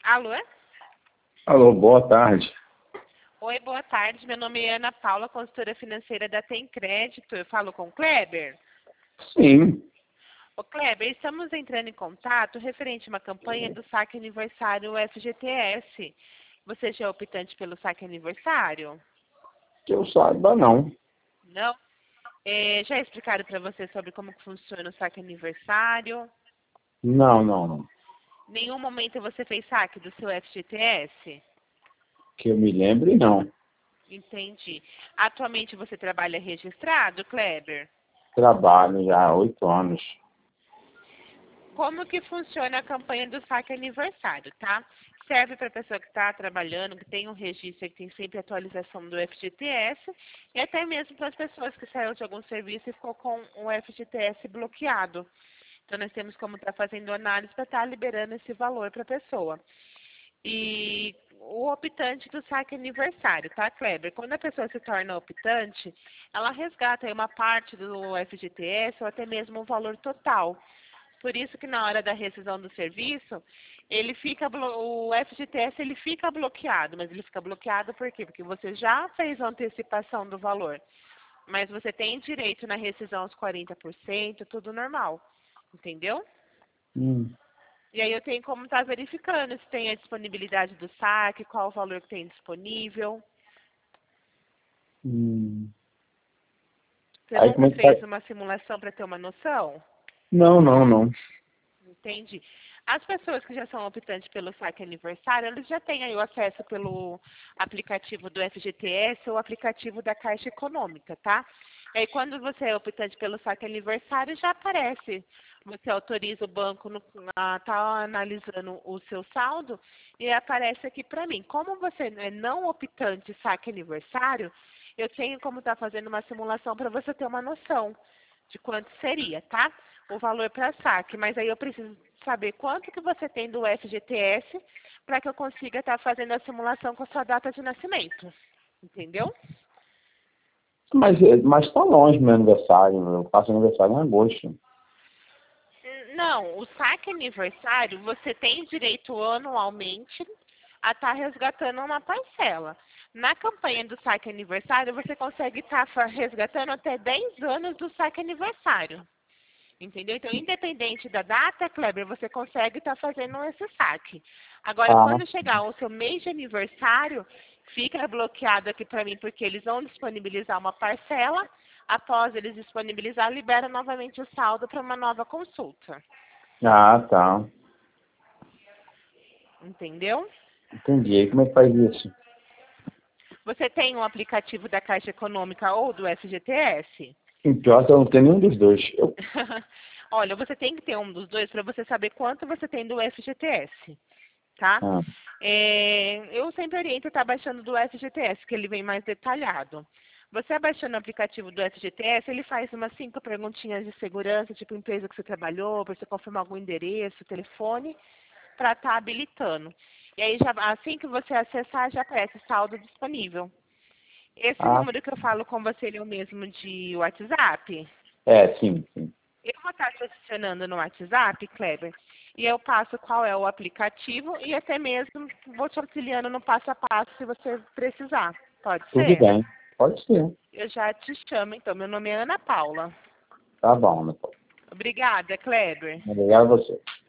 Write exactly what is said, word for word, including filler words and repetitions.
Alô? Alô, boa tarde. Oi, boa tarde. Meu nome é Ana Paula, consultora financeira da Tem Crédito. Eu falo com o Kleber? Sim. Ô, Kleber, estamos entrando em contato referente a uma campanha do saque aniversário F G T S. Você já é optante pelo saque aniversário? Que eu saiba, não. Não? É, já explicaram para você sobre como que funciona o saque aniversário? Não, não, não. Nenhum momento você fez saque do seu F G T S? Que eu me lembre, não. Entendi. Atualmente você trabalha registrado, Kleber? Trabalho já há oito anos. Como que funciona a campanha do saque aniversário, tá? Serve para a pessoa que está trabalhando, que tem um registro, que tem sempre atualização do F G T S, e até mesmo para as pessoas que saíram de algum serviço e ficou com o F G T S bloqueado. Então, nós temos como estar fazendo análise para estar liberando esse valor para a pessoa. E o optante do saque aniversário, tá, Kleber? Quando a pessoa se torna optante, ela resgata aí uma parte do F G T S ou até mesmo o valor total. Por isso que na hora da rescisão do serviço, ele fica o F G T S ele fica bloqueado, mas ele fica bloqueado por quê? Porque você já fez a antecipação do valor. Mas você tem direito na rescisão aos quarenta por cento, tudo normal. Entendeu? Hum. E aí eu tenho como estar verificando se tem a disponibilidade do saque, qual o valor que tem disponível. Hum. Você Aí como nunca é que faz? fez uma simulação para ter uma noção? Não, não, não. Entendi. As pessoas que já são optantes pelo saque aniversário, eles já têm aí o acesso pelo aplicativo do F G T S ou aplicativo da Caixa Econômica, tá? E aí quando você é optante pelo saque aniversário, já aparece. Você autoriza o banco a estar analisando o seu saldo e aparece aqui para mim. Como você é não optante saque aniversário, eu tenho como estar fazendo uma simulação para você ter uma noção de quanto seria, tá? O valor para saque, mas aí eu preciso saber quanto que você tem do F G T S para que eu consiga estar fazendo a simulação com a sua data de nascimento. Entendeu? Mas, mas tá longe meu aniversário. Eu faço aniversário em agosto. Não, o saque aniversário você tem direito anualmente a estar resgatando uma parcela. Na campanha do saque aniversário, você consegue estar resgatando até dez anos do saque aniversário. Entendeu? Então, independente da data, Kleber, você consegue estar fazendo esse saque. Agora, Ah, quando chegar o seu mês de aniversário, fica bloqueado aqui para mim, porque eles vão disponibilizar uma parcela. Após eles disponibilizar, libera novamente o saldo para uma nova consulta. ah, tá. Entendeu? Entendi. Aí como é que faz isso? Você tem um aplicativo da Caixa Econômica ou do F G T S? Em pior que eu não tenho nenhum dos dois. Eu... Olha, você tem que ter um dos dois para você saber quanto você tem do F G T S, tá? Ah, É, eu sempre oriento estar baixando do F G T S, que ele vem mais detalhado. Você abaixando o aplicativo do F G T S, ele faz umas cinco perguntinhas de segurança, tipo empresa que você trabalhou, para você confirmar algum endereço, telefone, para estar habilitando. E aí, já, assim que você acessar, já aparece saldo disponível. Esse ah, número que eu falo com você, ele é o mesmo de WhatsApp? é, sim, sim. Eu vou estar te adicionando no WhatsApp, Kleber, e eu passo qual é o aplicativo e até mesmo vou te auxiliando no passo a passo se você precisar. Pode Tudo ser? bem. Pode ser. Eu já te chamo, então. Meu nome é Ana Paula. Tá bom, meu pai. Obrigada, Kleber. Obrigado a você.